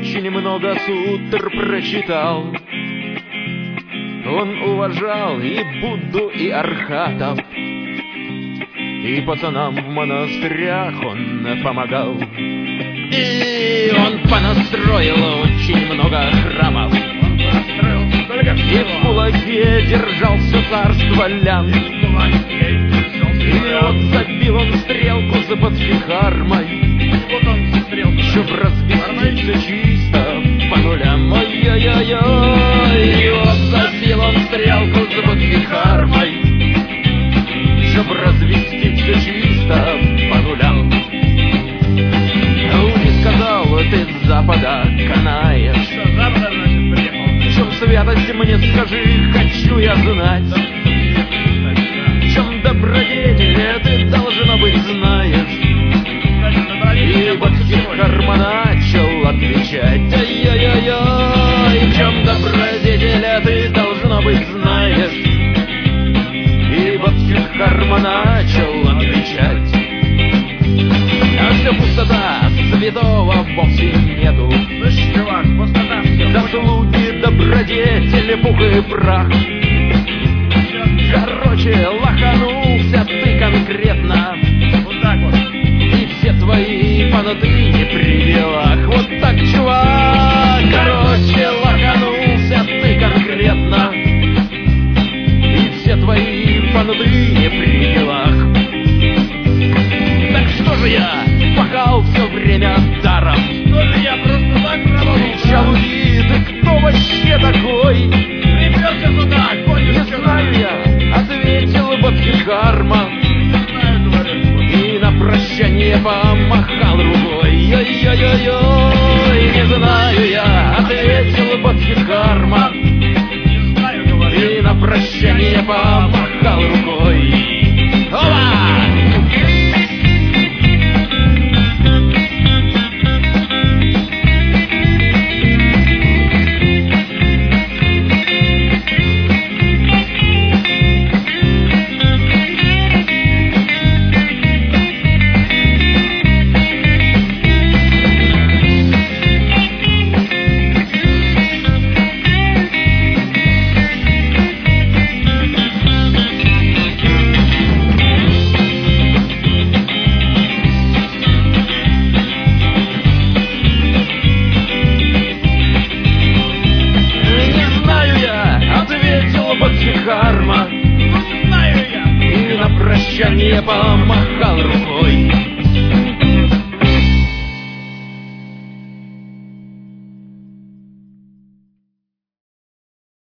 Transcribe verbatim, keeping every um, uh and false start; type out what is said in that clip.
очень много сутр прочитал. Он уважал и Будду, и архатов, и пацанам в монастырях он помогал. И он понастроил очень много храмов, и в кулаке держал все царство лян. И вот забил он стрелку за Бодхидхармой, чтоб развести все чисто по нулям. Ой-ой-ой-ой. И вот забил он стрелку за Бодхидхармой, чтоб развести все чисто по нулям. Ну, не сказал ты с запада канаешь. Что, с запада, значит, приехал? В чем святость, мне скажи, хочу я знать. В чем добродетель, ты должно быть знаешь. И Бодхидхарма начал отвечать. Ай-яй-яй-яй. В чем добродетель, ты должно быть знаешь. И Бодхидхарма начал отвечать. А все пустота, святого вовсе нету. Слышь, чувак, пустота все. Заслуги, добродетели, пух и прах. Короче, лоханулся ты конкретно. Вот так вот. И все твои понты не при делах. Вот так, чувак. Короче, лоханулся ты конкретно. И все твои понты не при делах. Так что же я пахал все время даром? Что же я просто так работал? Кричал, и ты кто вообще такой? Приперся сюда, конец. Не знаю я, ответил Бодхидхарма. Не знаю, говорю. И на прощание помахал рукой. Ой-ой-ой-ой. Не знаю я, ответил Бодхидхарма. Не знаю, говорю. И на прощание помахал рукой. Ова! Бодхидхарма. Ну, не знаю я. И на прощание помахал рукой.